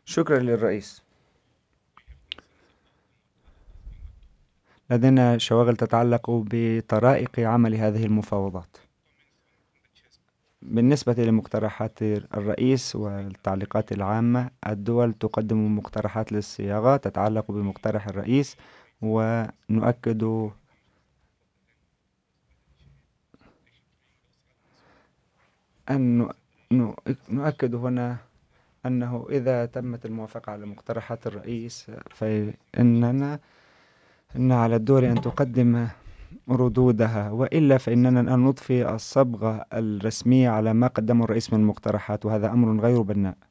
شكرا للرئيس. لدينا شواغل تتعلق بطرائق عمل هذه المفاوضات. بالنسبة لمقترحات الرئيس والتعليقات العامة، الدول تقدم مقترحات للصياغة تتعلق بمقترح الرئيس، ونؤكد أن نؤكد هنا أنه إذا تمت الموافقة على مقترحات الرئيس فإننا على الدول أن تقدم ردودها، وإلا فإننا أن نضفي الصبغة الرسمية على ما قدمه الرئيس من المقترحات، وهذا أمر غير بناء.